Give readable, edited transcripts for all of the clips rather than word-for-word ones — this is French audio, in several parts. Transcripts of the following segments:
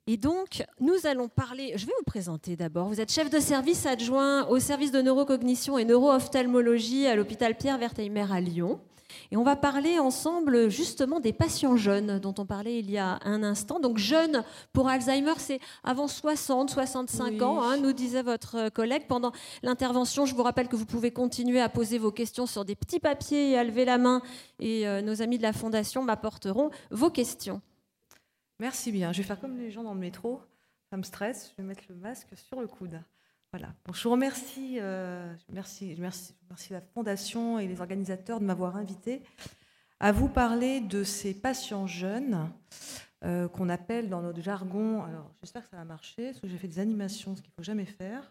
Et donc, nous allons parler, je vais vous présenter d'abord. Vous êtes chef de service adjoint au service de neurocognition et neuro-ophtalmologie à l'hôpital Pierre-Wertheimer à Lyon. Et on va parler ensemble justement des patients jeunes dont on parlait il y a un instant. Donc jeunes pour Alzheimer, c'est avant 60, 65 ans, hein, nous disait votre collègue. Pendant l'intervention, je vous rappelle que vous pouvez continuer à poser vos questions sur des petits papiers et à lever la main. Et nos amis de la Fondation m'apporteront vos questions. Merci bien. Je vais faire comme les gens dans le métro. Ça me stresse. Je vais mettre le masque sur le coude. Voilà. Bon, je vous remercie, je remercie la Fondation et les organisateurs de m'avoir invité à vous parler de ces patients jeunes qu'on appelle dans notre jargon. Alors, j'espère que ça va marcher, parce que j'ai fait des animations, ce qu'il ne faut jamais faire.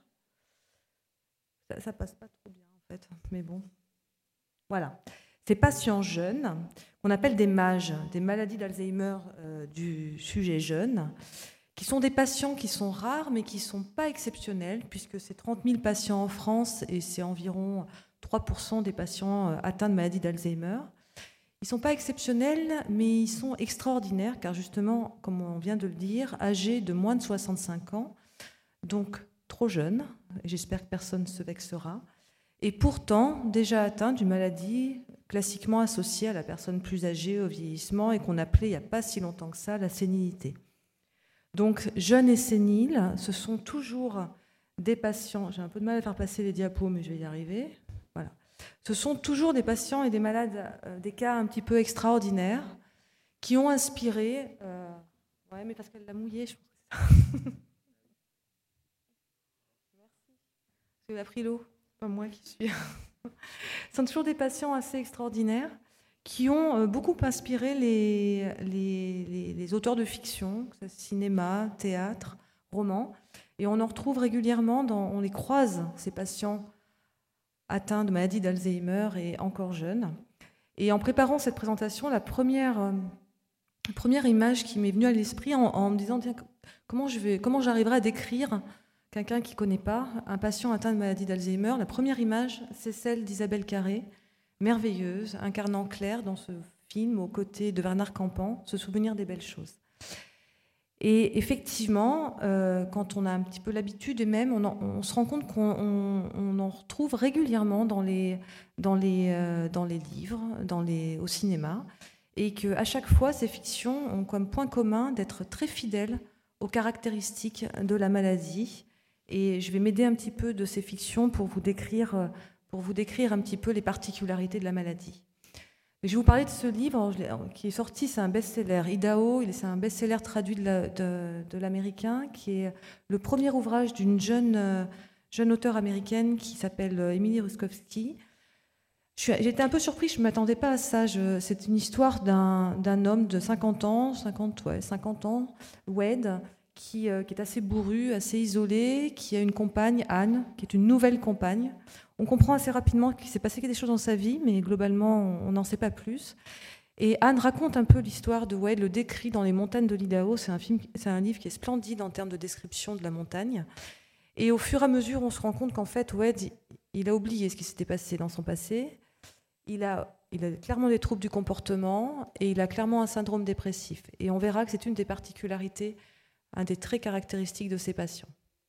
Ça passe pas trop bien, en fait. Mais bon. Voilà. Ces patients jeunes, qu'on appelle des MAGE, des maladies d'Alzheimer du sujet jeune, qui sont des patients qui sont rares, mais qui ne sont pas exceptionnels, puisque c'est 30 000 patients en France et c'est environ 3% des patients atteints de maladie d'Alzheimer. Ils ne sont pas exceptionnels, mais ils sont extraordinaires, car justement, comme on vient de le dire, âgés de moins de 65 ans, donc trop jeunes, et j'espère que personne ne se vexera, et pourtant déjà atteints d'une maladie classiquement associée à la personne plus âgée, au vieillissement, et qu'on appelait il n'y a pas si longtemps que ça la sénilité. Donc jeunes et séniles, ce sont toujours des patients, j'ai un peu de mal à faire passer les diapos, mais je vais y arriver, voilà. Ce sont toujours des patients et des malades, des cas un petit peu extraordinaires, qui ont inspiré... ouais, mais parce qu'elle l'a mouillé, je pense que c'est ça. Merci. Parce qu'elle a pris l'eau, pas moi qui suis... Ce sont toujours des patients assez extraordinaires qui ont beaucoup inspiré les auteurs de fiction, cinéma, théâtre, roman. Et on en retrouve régulièrement, on les croise, ces patients atteints de maladie d'Alzheimer et encore jeunes. Et en préparant cette présentation, la première image qui m'est venue à l'esprit en me disant tiens, comment j'arriverai à décrire quelqu'un qui ne connaît pas, un patient atteint de maladie d'Alzheimer, la première image, c'est celle d'Isabelle Carré, merveilleuse, incarnant Claire dans ce film aux côtés de Bernard Campan, se souvenir des belles choses. Et effectivement, quand on a un petit peu l'habitude, et même on se rend compte qu'on en retrouve régulièrement dans les livres, au cinéma, et qu'à chaque fois, ces fictions ont comme point commun d'être très fidèles aux caractéristiques de la maladie. Et je vais m'aider un petit peu de ces fictions pour vous décrire un petit peu les particularités de la maladie. Je vais vous parler de ce livre qui est sorti, c'est un best-seller, Idaho, c'est un best-seller traduit de l'américain, qui est le premier ouvrage d'une jeune auteure américaine qui s'appelle Emily Ruskowski. J'étais un peu surprise, je ne m'attendais pas à ça. C'est une histoire d'un homme de 50 ans, Wade, qui est assez bourru, assez isolé, qui a une compagne, Anne, qui est une nouvelle compagne. On comprend assez rapidement qu'il s'est passé quelque chose dans sa vie, mais globalement, on n'en sait pas plus. Et Anne raconte un peu l'histoire de Wade, le décrit dans les montagnes de l'Idaho. C'est un livre qui est splendide en termes de description de la montagne. Et au fur et à mesure, on se rend compte qu'en fait, Wade, il a oublié ce qui s'était passé dans son passé. Il a clairement des troubles du comportement et il a clairement un syndrome dépressif. Et on verra que c'est une des particularités, un des traits caractéristiques de ces patients.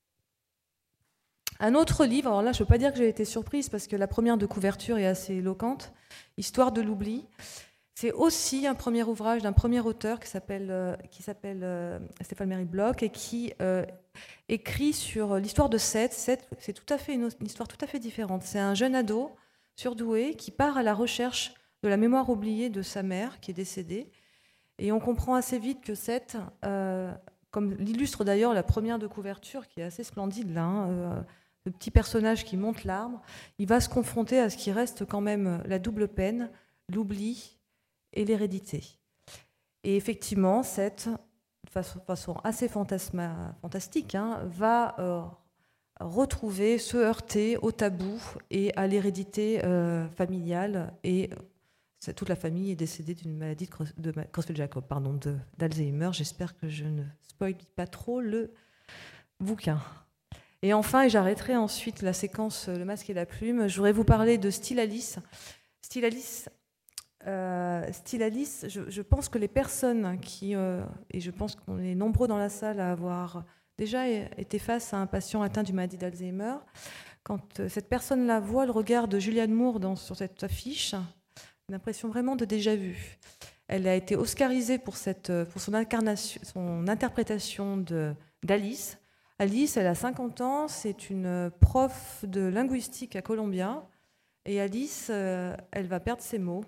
Un autre livre, alors là je ne peux pas dire que j'ai été surprise parce que la première de couverture est assez éloquente, Histoire de l'oubli. C'est aussi un premier ouvrage d'un premier auteur qui s'appelle Stéphane Mary Bloch et qui écrit sur l'histoire de Seth. Seth, c'est tout à fait une histoire tout à fait différente. C'est un jeune ado surdoué qui part à la recherche de la mémoire oubliée de sa mère qui est décédée. Et on comprend assez vite que Seth, comme l'illustre d'ailleurs la première de couverture qui est assez splendide là, le petit personnage qui monte l'arbre, il va se confronter à ce qui reste quand même la double peine, l'oubli et l'hérédité. Et effectivement, Seth, de façon assez fantastique, va retrouver, se heurter au tabou et à l'hérédité familiale. Et toute la famille est décédée d'une maladie de Creutzfeldt-Jakob, d'Alzheimer. J'espère que je ne spoile pas trop le bouquin. Et enfin, et j'arrêterai ensuite la séquence Le masque et la plume, je voudrais vous parler de Still Alice. Still Alice, style Alice, je pense que les personnes qui, et je pense qu'on est nombreux dans la salle à avoir déjà été face à un patient atteint du maladie d'Alzheimer, quand cette personne-là voit le regard de Julianne Moore sur cette affiche, une impression vraiment de déjà-vu. Elle a été oscarisée pour son interprétation d'Alice. Alice, elle a 50 ans, c'est une prof de linguistique à Columbia. Et Alice, elle va perdre ses mots.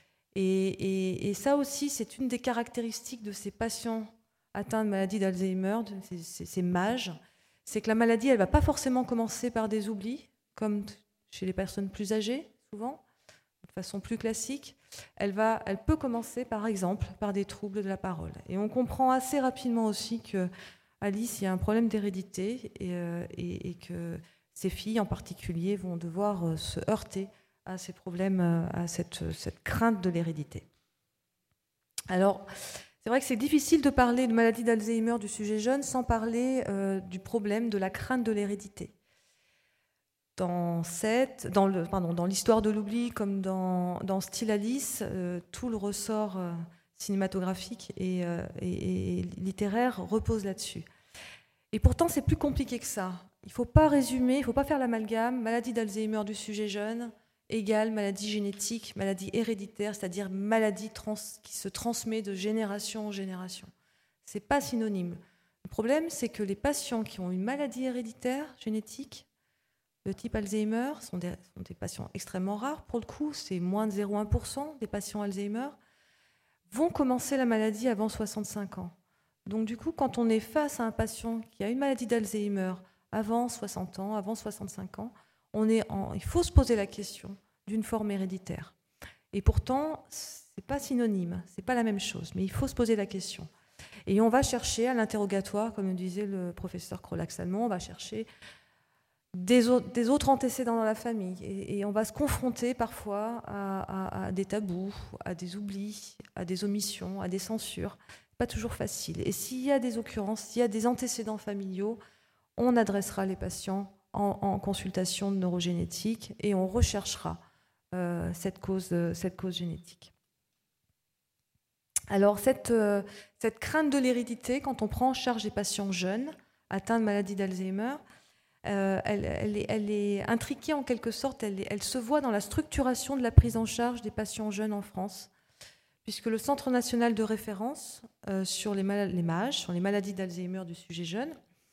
Et ça aussi, c'est une des caractéristiques de ces patients atteints de maladie d'Alzheimer, ces MAGE, c'est que la maladie, elle ne va pas forcément commencer par des oublis, comme chez les personnes plus âgées, souvent, de façon plus classique. Elle peut commencer, par exemple, par des troubles de la parole. Et on comprend assez rapidement aussi qu'Alice, il y a un problème d'hérédité et que ces filles, en particulier, vont devoir se heurter à ces problèmes, à cette crainte de l'hérédité. Alors, c'est vrai que c'est difficile de parler de maladie d'Alzheimer du sujet jeune sans parler du problème de la crainte de l'hérédité. Dans l'histoire de l'oubli, comme dans Style Alice, tout le ressort cinématographique et littéraire repose là-dessus. Et pourtant, c'est plus compliqué que ça. Il ne faut pas résumer, il ne faut pas faire l'amalgame. Maladie d'Alzheimer du sujet jeune égale maladie génétique, maladie héréditaire, c'est-à-dire maladie qui se transmet de génération en génération. Ce n'est pas synonyme. Le problème, c'est que les patients qui ont une maladie héréditaire génétique, de type Alzheimer, sont des patients extrêmement rares. Pour le coup, c'est moins de 0,1% des patients Alzheimer, vont commencer la maladie avant 65 ans. Donc du coup, quand on est face à un patient qui a une maladie d'Alzheimer avant 60 ans, avant 65 ans, il faut se poser la question d'une forme héréditaire. Et pourtant, ce n'est pas synonyme, ce n'est pas la même chose, mais il faut se poser la question. Et on va chercher à l'interrogatoire, comme le disait le professeur Krolak-Salmon, on va chercher des autres antécédents dans la famille. Et on va se confronter parfois à des tabous, à des oublis, à des omissions, à des censures. Pas toujours facile. Et s'il y a des occurrences, s'il y a des antécédents familiaux, on adressera les patients en consultation de neurogénétique et on recherchera cette cause génétique. Alors, cette crainte de l'hérédité, quand on prend en charge des patients jeunes atteints de maladie d'Alzheimer, elle est intriquée en quelque sorte, elle se voit dans la structuration de la prise en charge des patients jeunes en France, puisque le Centre national de référence sur les MAGE, sur les maladies d'Alzheimer du sujet jeune,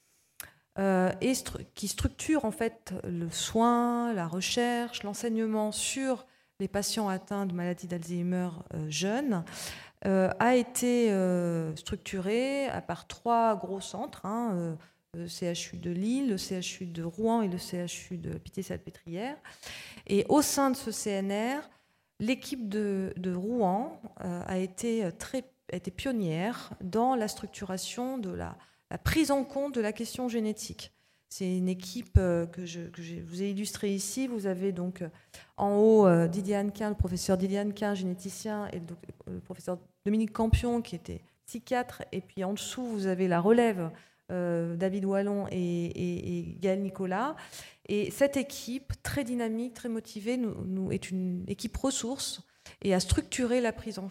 qui structure en fait le soin, la recherche, l'enseignement sur les patients atteints de maladies d'Alzheimer jeunes, a été structuré par 3 gros centres, le CHU de Lille, le CHU de Rouen et le CHU de Pitié-Salpêtrière. Et au sein de ce CNR, l'équipe de Rouen a été pionnière dans la structuration de la prise en compte de la question génétique. C'est une équipe que je vous ai illustrée ici. Vous avez donc en haut Didier Hannequin, le professeur Didier Hannequin, généticien, et le professeur Dominique Campion, qui était psychiatre. Et puis en dessous, vous avez la relève, David Wallon et Gaël Nicolas. Et cette équipe, très dynamique, très motivée, est une équipe ressource et a structuré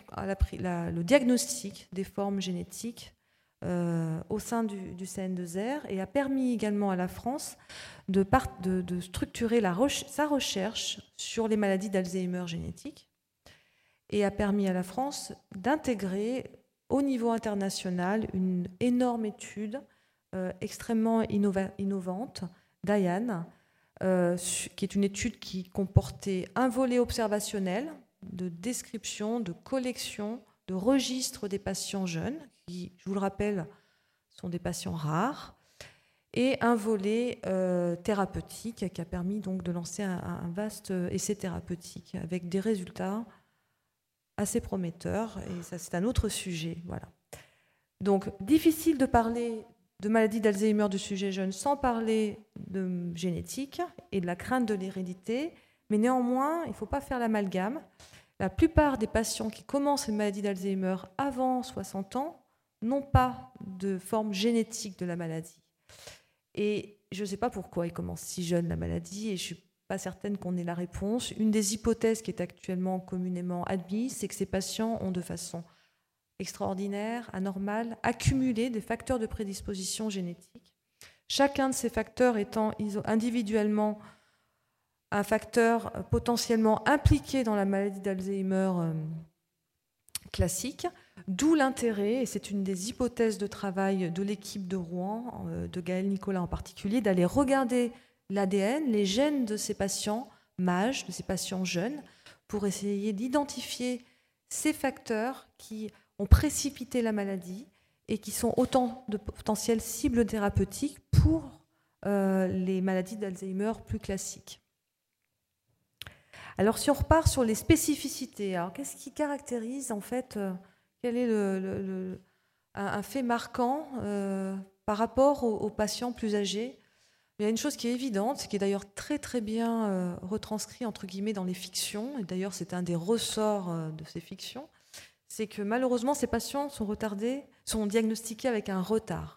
le diagnostic des formes génétiques au sein du CN2R et a permis également à la France de structurer sa recherche sur les maladies d'Alzheimer génétiques et a permis à la France d'intégrer au niveau international une énorme étude extrêmement innovante, Diane, qui est une étude qui comportait un volet observationnel de description, de collection, de registre des patients jeunes, qui, je vous le rappelle, sont des patients rares, et un volet thérapeutique qui a permis donc de lancer un vaste essai thérapeutique avec des résultats assez prometteurs, et ça c'est un autre sujet. Voilà. Donc difficile de parler de maladie d'Alzheimer du sujet jeune sans parler de génétique et de la crainte de l'hérédité, mais néanmoins, il ne faut pas faire l'amalgame. La plupart des patients qui commencent une maladie d'Alzheimer avant 60 ans n'ont pas de forme génétique de la maladie. Et je ne sais pas pourquoi ils commencent si jeunes la maladie, et je ne suis pas certaine qu'on ait la réponse. Une des hypothèses qui est actuellement communément admise, c'est que ces patients ont de façon extraordinaire, anormale, accumulé des facteurs de prédisposition génétique. Chacun de ces facteurs étant individuellement un facteur potentiellement impliqué dans la maladie d'Alzheimer classique, d'où l'intérêt, et c'est une des hypothèses de travail de l'équipe de Rouen, de Gaël Nicolas en particulier, d'aller regarder l'ADN, les gènes de ces patients mages, de ces patients jeunes, pour essayer d'identifier ces facteurs qui ont précipité la maladie et qui sont autant de potentielles cibles thérapeutiques pour les maladies d'Alzheimer plus classiques. Alors, si on repart sur les spécificités, alors qu'est-ce qui caractérise en fait, quel est un fait marquant par rapport aux patients plus âgés? Il y a une chose qui est évidente, qui est d'ailleurs très très bien retranscrit entre guillemets dans les fictions, et d'ailleurs c'est un des ressorts de ces fictions, c'est que malheureusement ces patients sont diagnostiqués avec un retard.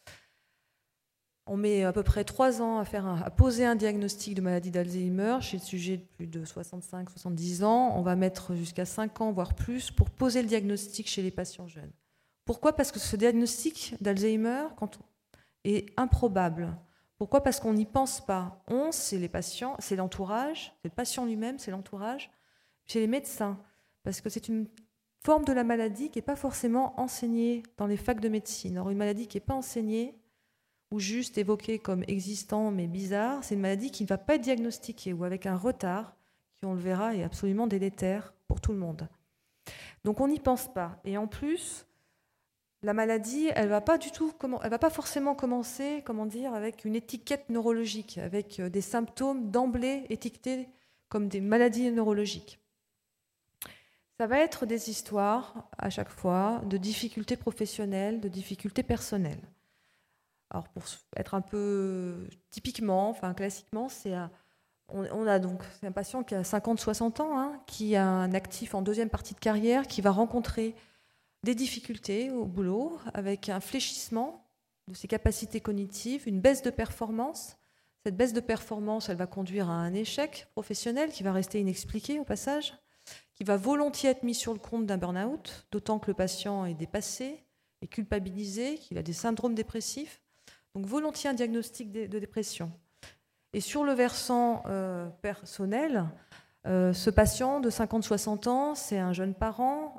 On met à peu près 3 ans à poser un diagnostic de maladie d'Alzheimer chez le sujet de plus de 65-70 ans. On va mettre jusqu'à 5 ans, voire plus, pour poser le diagnostic chez les patients jeunes. Pourquoi ? Parce que ce diagnostic d'Alzheimer est improbable. Pourquoi ? Parce qu'on n'y pense pas. C'est les patients, c'est l'entourage, c'est le patient lui-même, c'est l'entourage, chez les médecins. Parce que c'est une forme de la maladie qui n'est pas forcément enseignée dans les facs de médecine. Or, une maladie qui n'est pas enseignée, ou juste évoquée comme existant mais bizarre, c'est une maladie qui ne va pas être diagnostiquée ou avec un retard qui, on le verra, est absolument délétère pour tout le monde. Donc on n'y pense pas. Et en plus, la maladie, elle va pas forcément commencer, avec une étiquette neurologique, avec des symptômes d'emblée étiquetés comme des maladies neurologiques. Ça va être des histoires, à chaque fois, de difficultés professionnelles, de difficultés personnelles. Alors, pour être un peu classiquement, c'est un patient qui a 50-60 ans, qui a un actif en deuxième partie de carrière, qui va rencontrer des difficultés au boulot, avec un fléchissement de ses capacités cognitives, une baisse de performance. Cette baisse de performance, elle va conduire à un échec professionnel qui va rester inexpliqué au passage, qui va volontiers être mis sur le compte d'un burn-out, d'autant que le patient est dépassé, est culpabilisé, qu'il a des syndromes dépressifs. Donc volontiers un diagnostic de dépression. Et sur le versant personnel, ce patient de 50-60 ans, c'est un parent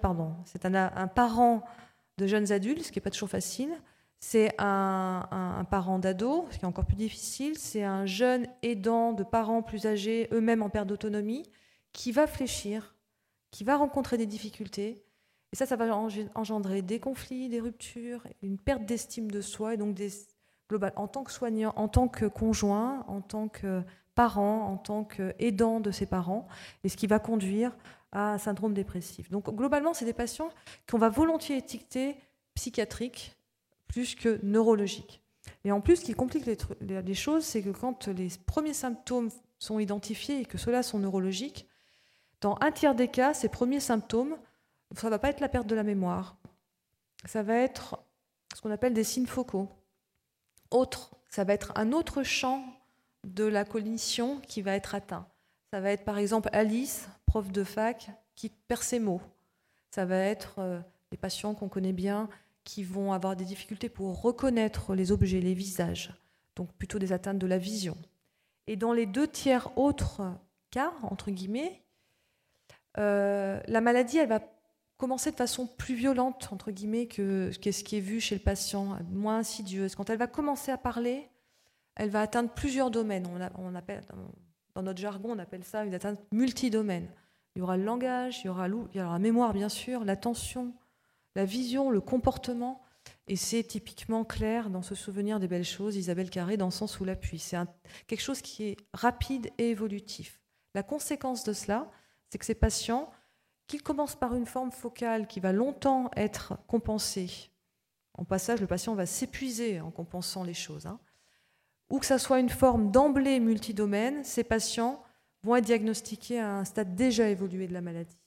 de jeunes adultes, ce qui n'est pas toujours facile. C'est un parent d'ado, ce qui est encore plus difficile. C'est un jeune aidant de parents plus âgés, eux-mêmes en perte d'autonomie, qui va fléchir, qui va rencontrer des difficultés. Et ça va engendrer des conflits, des ruptures, une perte d'estime de soi, et donc en tant que soignant, en tant que conjoint, en tant que parent, en tant qu'aidant de ses parents, et ce qui va conduire à un syndrome dépressif. Donc globalement, c'est des patients qu'on va volontiers étiqueter psychiatriques plus que neurologiques. Et en plus, ce qui complique les choses, c'est que quand les premiers symptômes sont identifiés et que ceux-là sont neurologiques, dans un tiers des cas, ces premiers symptômes, ça ne va pas être la perte de la mémoire. Ça va être ce qu'on appelle des signes focaux. Ça va être un autre champ de la cognition qui va être atteint. Ça va être par exemple Alice, prof de fac, qui perd ses mots. Ça va être des patients qu'on connaît bien qui vont avoir des difficultés pour reconnaître les objets, les visages, donc plutôt des atteintes de la vision. Et dans les 2 tiers autres cas, entre guillemets, la maladie, elle va commencer de façon plus violente, entre guillemets, que ce qui est vu chez le patient, moins insidieuse. Quand elle va commencer à parler, elle va atteindre plusieurs domaines. Dans notre jargon, on appelle ça une atteinte multidomaine. Il y aura le langage, il y aura la mémoire, bien sûr, l'attention, la vision, le comportement. Et c'est typiquement clair dans ce souvenir des belles choses, Isabelle Carré, dans Sang sous la pluie. C'est quelque chose qui est rapide et évolutif. La conséquence de cela, c'est que ces patients, qu'ils commencent par une forme focale qui va longtemps être compensée, en passage, le patient va s'épuiser en compensant les choses, ou que ça soit une forme d'emblée multidomaine, ces patients vont être diagnostiqués à un stade déjà évolué de la maladie.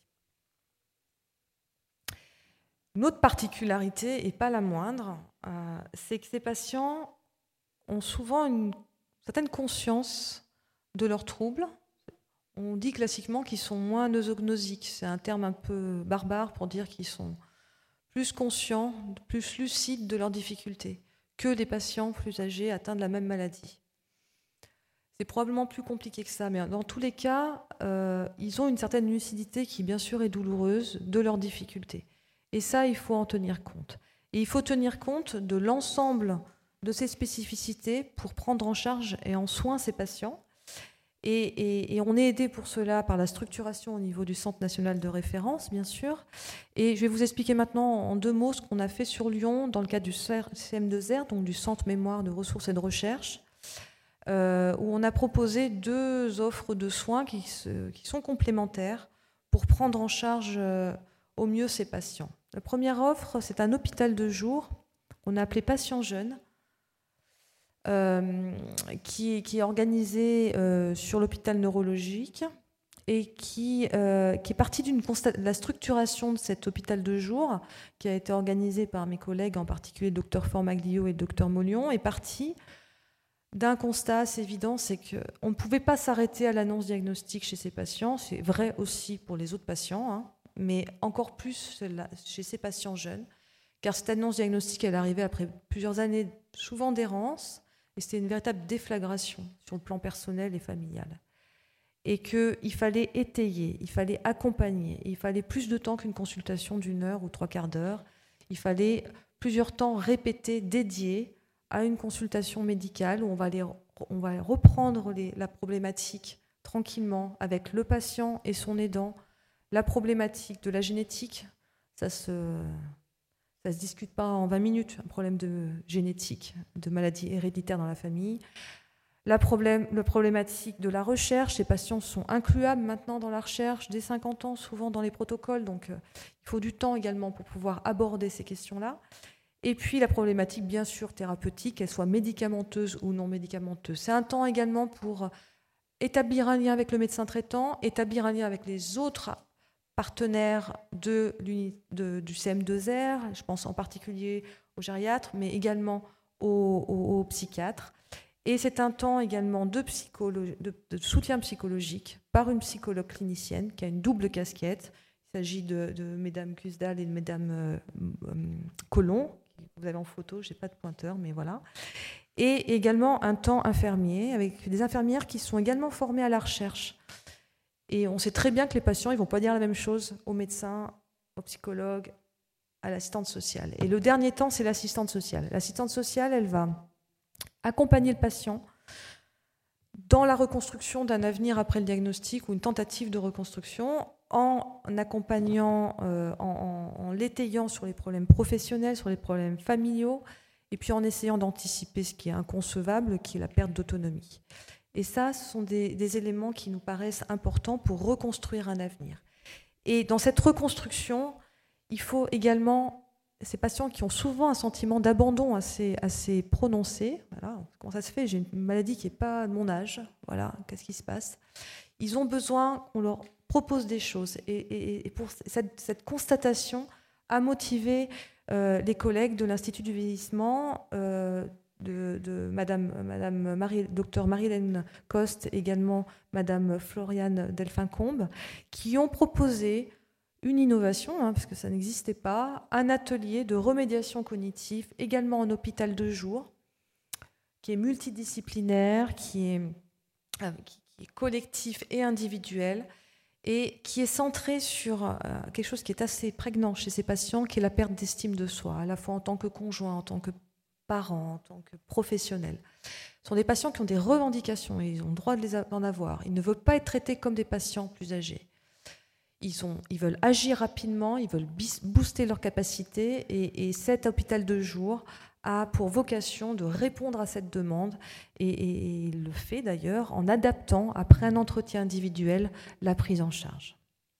Une autre particularité, et pas la moindre, c'est que ces patients ont souvent une certaine conscience de leurs troubles. On dit classiquement qu'ils sont moins nosognosiques. C'est un terme un peu barbare pour dire qu'ils sont plus conscients, plus lucides de leurs difficultés que des patients plus âgés atteints de la même maladie. C'est probablement plus compliqué que ça, mais dans tous les cas, ils ont une certaine lucidité qui, bien sûr, est douloureuse de leurs difficultés. Et ça, il faut en tenir compte. Et il faut tenir compte de l'ensemble de ces spécificités pour prendre en charge et en soin ces patients. Et on est aidé pour cela par la structuration au niveau du Centre national de référence, bien sûr. Et je vais vous expliquer maintenant en 2 mots ce qu'on a fait sur Lyon dans le cadre du CM2R, donc du Centre Mémoire de Ressources et de Recherche, où on a proposé 2 offres de soins qui sont complémentaires pour prendre en charge au mieux ces patients. La première offre, c'est un hôpital de jour qu'on a appelé Patients Jeunes, qui est organisé sur l'hôpital neurologique et qui est partie de la structuration de cet hôpital de jour qui a été organisé par mes collègues, en particulier le Dr Formaglio et le Dr Molion, est partie d'un constat assez évident, c'est qu'on ne pouvait pas s'arrêter à l'annonce diagnostique chez ces patients. C'est vrai aussi pour les autres patients, hein, mais encore plus chez ces patients jeunes, car cette annonce diagnostique, elle arrivait après plusieurs années, souvent d'errance, et c'était une véritable déflagration sur le plan personnel et familial. Et qu'il fallait étayer, il fallait accompagner, il fallait plus de temps qu'une consultation d'1 heure ou 3/4 d'heure. Il fallait plusieurs temps répétés, dédiés à une consultation médicale où on va reprendre la problématique tranquillement avec le patient et son aidant. La problématique de la génétique, ça se discute pas en 20 minutes, un problème de génétique, de maladie héréditaire dans la famille. La problématique de la recherche, les patients sont incluables maintenant dans la recherche dès 50 ans, souvent dans les protocoles, donc il faut du temps également pour pouvoir aborder ces questions-là. Et puis la problématique, bien sûr, thérapeutique, qu'elle soit médicamenteuse ou non médicamenteuse. C'est un temps également pour établir un lien avec le médecin traitant, établir un lien avec les autres partenaires du CM2R, je pense en particulier aux gériatres, mais également aux psychiatres. Et c'est un temps également de soutien psychologique par une psychologue clinicienne qui a une double casquette. Il s'agit de Mesdames Cusdal et de Mesdames Colomb. Vous avez en photo, je n'ai pas de pointeur, mais voilà. Et également un temps infirmier, avec des infirmières qui sont également formées à la recherche. Et on sait très bien que les patients, ils ne vont pas dire la même chose aux médecins, aux psychologues, à l'assistante sociale. Et le dernier temps, c'est l'assistante sociale. L'assistante sociale, elle va accompagner le patient dans la reconstruction d'un avenir après le diagnostic ou une tentative de reconstruction, en accompagnant, en l'étayant sur les problèmes professionnels, sur les problèmes familiaux, et puis en essayant d'anticiper ce qui est inconcevable, qui est la perte d'autonomie. Et ça, ce sont des éléments qui nous paraissent importants pour reconstruire un avenir. Et dans cette reconstruction, il faut également, ces patients qui ont souvent un sentiment d'abandon assez prononcé, voilà, comment ça se fait, j'ai une maladie qui n'est pas de mon âge, voilà, qu'est-ce qui se passe? Ils ont besoin qu'on leur propose des choses. Et pour cette constatation a motivé les collègues de l'Institut du vieillissement, de Madame Dr Marie-Hélène Coste, également Madame Floriane Delphin-Combe, qui ont proposé une innovation, parce que ça n'existait pas, un atelier de remédiation cognitive, également en hôpital de jour, qui est multidisciplinaire, qui est collectif et individuel, et qui est centré sur quelque chose qui est assez prégnant chez ces patients, qui est la perte d'estime de soi, à la fois en tant que conjoint, en tant que parent, en tant que professionnel. Ce sont des patients qui ont des revendications, et ils ont le droit d'en avoir. Ils ne veulent pas être traités comme des patients plus âgés. Ils veulent agir rapidement, ils veulent booster leurs capacités, et cet hôpital de jour a pour vocation de répondre à cette demande, et il le fait d'ailleurs en adaptant, après un entretien individuel, la prise en charge.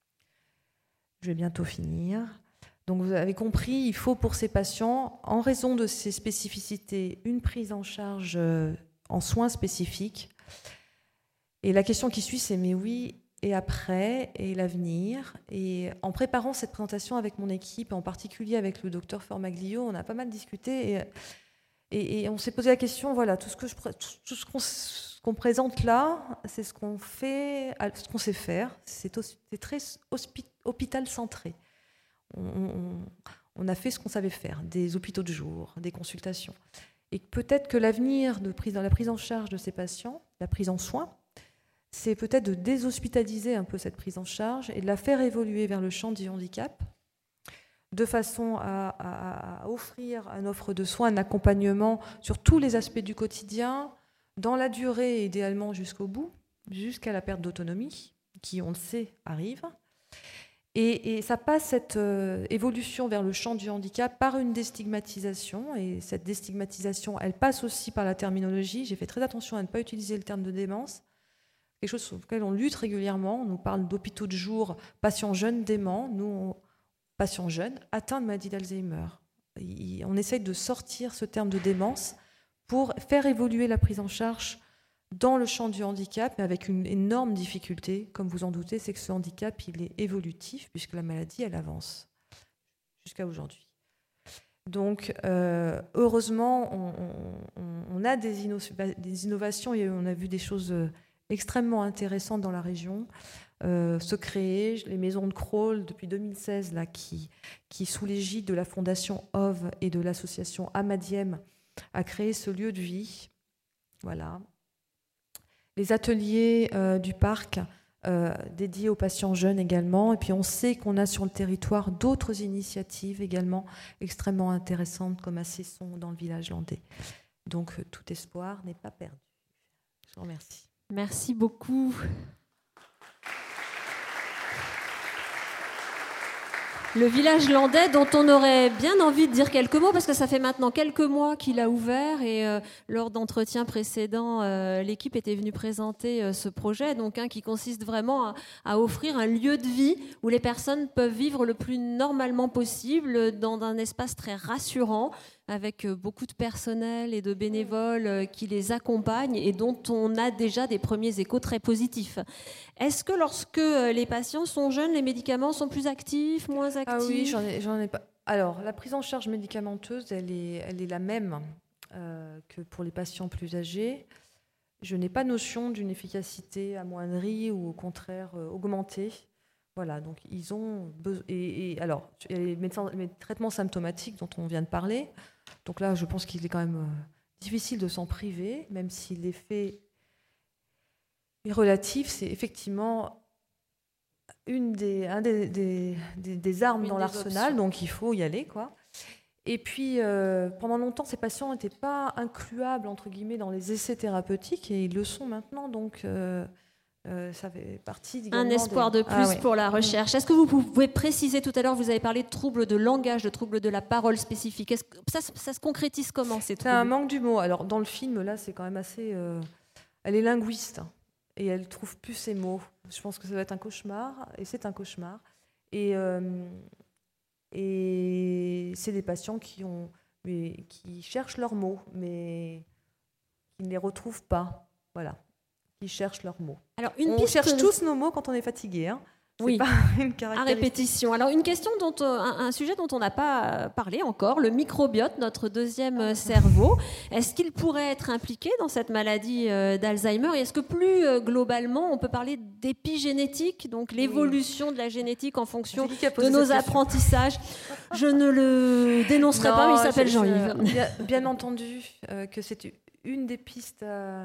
Je vais bientôt finir. Donc vous avez compris, il faut pour ces patients, en raison de ces spécificités, une prise en charge en soins spécifiques. Et la question qui suit, c'est mais oui, et après, et l'avenir. Et en préparant cette présentation avec mon équipe, en particulier avec le docteur Formaglio, on a pas mal discuté et on s'est posé la question, voilà, tout ce ce qu'on présente là, c'est ce qu'on sait faire. C'est très hôpital-centré. On a fait ce qu'on savait faire, des hôpitaux de jour, des consultations. Et peut-être que l'avenir dans la prise en charge de ces patients, la prise en soins, c'est peut-être de déshospitaliser un peu cette prise en charge et de la faire évoluer vers le champ du handicap, de façon à offrir une offre de soins, un accompagnement sur tous les aspects du quotidien, dans la durée, idéalement jusqu'au bout, jusqu'à la perte d'autonomie, qui, on le sait, arrive. Et ça passe, cette évolution vers le champ du handicap, par une déstigmatisation. Et cette déstigmatisation, elle passe aussi par la terminologie. J'ai fait très attention à ne pas utiliser le terme de démence, quelque chose sur lequel on lutte régulièrement. On nous parle d'hôpitaux de jour, patients jeunes déments. Nous, patients jeunes atteints de maladie d'Alzheimer. On essaye de sortir ce terme de démence pour faire évoluer la prise en charge dans le champ du handicap, mais avec une énorme difficulté, comme vous en doutez, c'est que ce handicap, il est évolutif, puisque la maladie, elle avance jusqu'à aujourd'hui. Donc, heureusement, on a des innovations et on a vu des choses extrêmement intéressantes dans la région se créer. Les maisons de crawl, depuis 2016, là, qui sous l'égide de la Fondation OV et de l'association Amadiem, a créé ce lieu de vie. Voilà. Les ateliers du parc dédiés aux patients jeunes également. Et puis on sait qu'on a sur le territoire d'autres initiatives également extrêmement intéressantes, comme à Cesson, dans le village landais. Donc tout espoir n'est pas perdu. Je vous remercie. Merci beaucoup. Le village landais, dont on aurait bien envie de dire quelques mots, parce que ça fait maintenant quelques mois qu'il a ouvert, et lors d'entretiens précédents, l'équipe était venue présenter ce projet, donc, qui consiste vraiment à offrir un lieu de vie où les personnes peuvent vivre le plus normalement possible, dans un espace très rassurant, avec beaucoup de personnel et de bénévoles qui les accompagnent et dont on a déjà des premiers échos très positifs. Est-ce que lorsque les patients sont jeunes, les médicaments sont plus actifs, moins actifs ? Ah oui, j'en ai pas. Alors, la prise en charge médicamenteuse, elle est la même que pour les patients plus âgés. Je n'ai pas notion d'une efficacité amoindrie ou au contraire augmentée. Voilà, donc ils ont besoin. Alors, il y a les traitements symptomatiques dont on vient de parler. Donc là, je pense qu'il est quand même difficile de s'en priver, même si l'effet est relatif. C'est effectivement un des armes dans l'arsenal, donc il faut y aller, quoi. Et puis, pendant longtemps, ces patients n'étaient pas incluables, entre guillemets, dans les essais thérapeutiques, et ils le sont maintenant, donc ça fait partie un espoir de plus pour la recherche. Est-ce que vous pouvez préciser, tout à l'heure, vous avez parlé de troubles de langage, de troubles de la parole spécifiques. Est-ce que ça se concrétise comment, ces troubles ? C'est un manque du mot. Alors, dans le film, là, c'est quand même assez... Elle est linguiste, et elle ne trouve plus ses mots. Je pense que ça va être un cauchemar, et c'est un cauchemar. Et c'est des patients qui cherchent leurs mots, mais qui ne les retrouvent pas. Voilà. Qui cherchent leurs mots. Alors, on cherche tous nos mots quand on est fatigué. Hein. Oui, pas une à répétition. Alors, une question un sujet dont on n'a pas parlé encore, le microbiote, notre deuxième cerveau. Est-ce qu'il pourrait être impliqué dans cette maladie d'Alzheimer ? Et est-ce que plus globalement, on peut parler d'épigénétique, donc l'évolution de la génétique en fonction de nos apprentissages ? Je ne le dénoncerai pas, mais il s'appelle Jean-Yves. Bien entendu que c'est une des pistes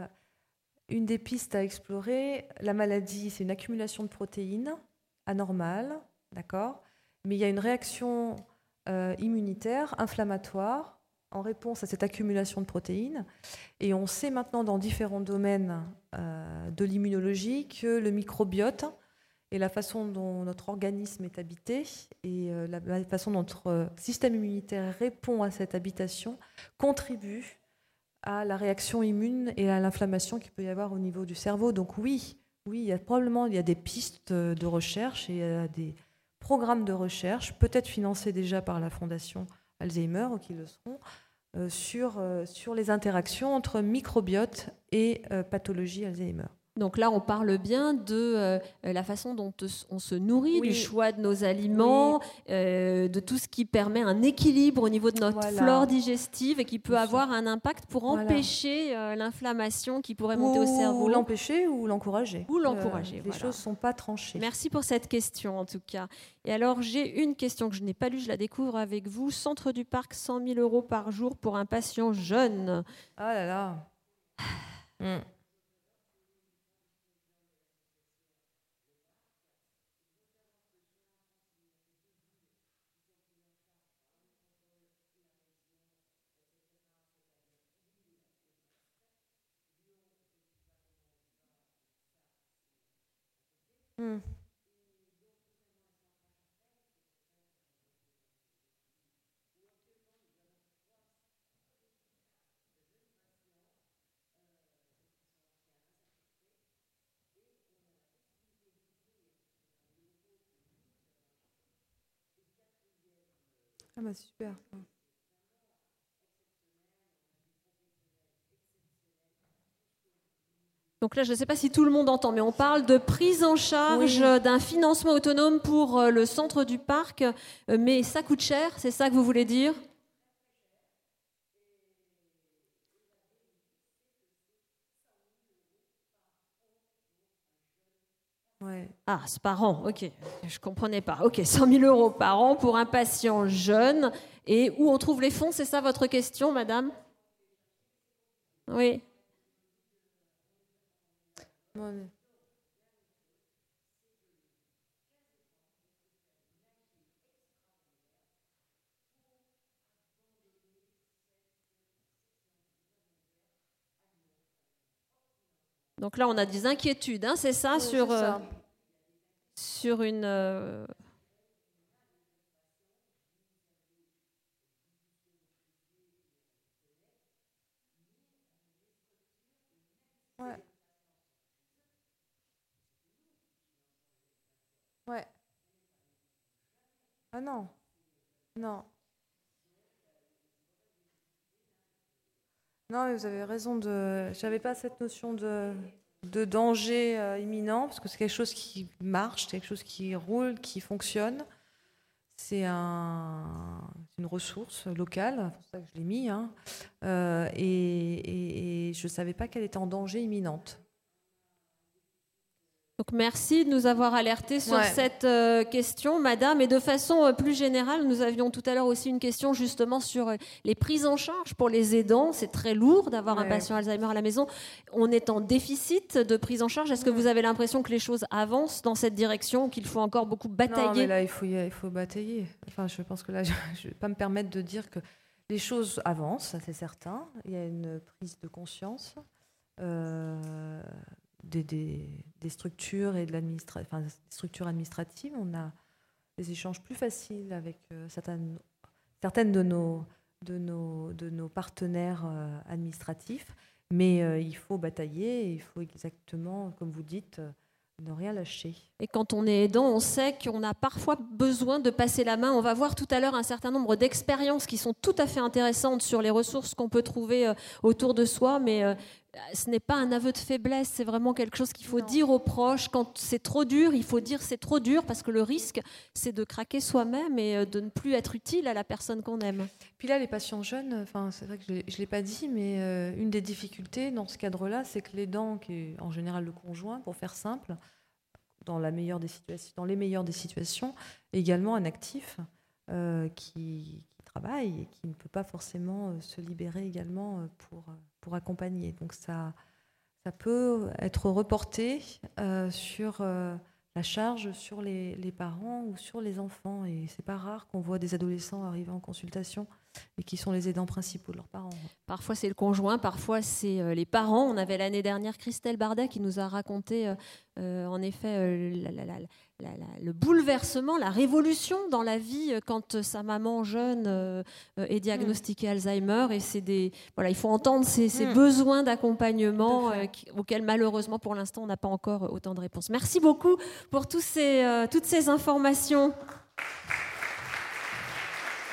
à explorer. La maladie, c'est une accumulation de protéines anormale, d'accord ? Mais il y a une réaction immunitaire, inflammatoire, en réponse à cette accumulation de protéines. Et on sait maintenant dans différents domaines de l'immunologie que le microbiote et la façon dont notre organisme est habité et la façon dont notre système immunitaire répond à cette habitation contribue à la réaction immune et à l'inflammation qu'il peut y avoir au niveau du cerveau. Donc oui, il y a des pistes de recherche et des programmes de recherche, peut-être financés déjà par la Fondation Alzheimer, ou qui le seront, sur les interactions entre microbiote et pathologie Alzheimer. Donc là, on parle bien de la façon dont on se nourrit, Oui. du choix de nos aliments, de tout ce qui permet un équilibre au niveau de notre flore digestive et qui peut avoir un impact pour empêcher l'inflammation qui pourrait monter au cerveau. Ou l'empêcher ou l'encourager. Ou l'encourager, Les choses ne sont pas tranchées. Merci pour cette question en tout cas. Et alors, j'ai une question que je n'ai pas lue, je la découvre avec vous. Centre du Parc, 100 000 € par jour pour un patient jeune. Ah là là. Ah bah super. Donc là, je ne sais pas si tout le monde entend, mais on parle de prise en charge d'un financement autonome pour le centre du parc, mais ça coûte cher, c'est ça que vous voulez dire ? Ah, c'est par an, ok, je ne comprenais pas. Ok, 100 000 € par an pour un patient jeune. Et où on trouve les fonds, c'est ça votre question, madame ? Oui. Donc là, on a des inquiétudes, hein, c'est ça, sur une... Ouais. Ah non. Non. Non, mais vous avez raison de. J'avais pas cette notion de danger imminent, parce que c'est quelque chose qui marche, quelque chose qui roule, qui fonctionne. C'est une ressource locale, c'est pour ça que je l'ai mis, hein. Et je ne savais pas qu'elle était en danger imminente. Donc merci de nous avoir alertés sur cette question, madame. Et de façon plus générale, nous avions tout à l'heure aussi une question justement sur les prises en charge pour les aidants. C'est très lourd d'avoir un patient Alzheimer à la maison. On est en déficit de prise en charge. Est-ce que vous avez l'impression que les choses avancent dans cette direction ou qu'il faut encore beaucoup batailler ? Non, mais là, il faut batailler. Enfin, je pense que là, je ne vais pas me permettre de dire que les choses avancent, ça c'est certain. Il y a une prise de conscience. Des structures et des structures administratives. On a des échanges plus faciles avec certaines de nos partenaires administratifs, mais il faut batailler et il faut exactement, comme vous dites, ne rien lâcher. Et quand on est aidant, on sait qu'on a parfois besoin de passer la main. On va voir tout à l'heure un certain nombre d'expériences qui sont tout à fait intéressantes sur les ressources qu'on peut trouver autour de soi, mais ce n'est pas un aveu de faiblesse, c'est vraiment quelque chose qu'il faut dire aux proches. Quand c'est trop dur, il faut dire c'est trop dur, parce que le risque, c'est de craquer soi-même et de ne plus être utile à la personne qu'on aime. Puis là, les patients jeunes, c'est vrai que je ne l'ai pas dit, mais une des difficultés dans ce cadre-là, c'est que l'aidant, qui est en général le conjoint, pour faire simple, dans les meilleures des situations, est également un actif qui travaille et qui ne peut pas forcément se libérer également pour accompagner. Donc ça peut être reporté sur la charge sur les parents ou sur les enfants. Et c'est pas rare qu'on voit des adolescents arriver en consultation et qui sont les aidants principaux de leurs parents. Parfois c'est le conjoint, parfois c'est les parents. On avait l'année dernière Christelle Bardet qui nous a raconté en effet le bouleversement, la révolution dans la vie quand sa maman jeune est diagnostiquée Alzheimer. Et il faut entendre ces besoins d'accompagnement auxquels malheureusement pour l'instant on n'a pas encore autant de réponses. Merci beaucoup pour toutes ces informations.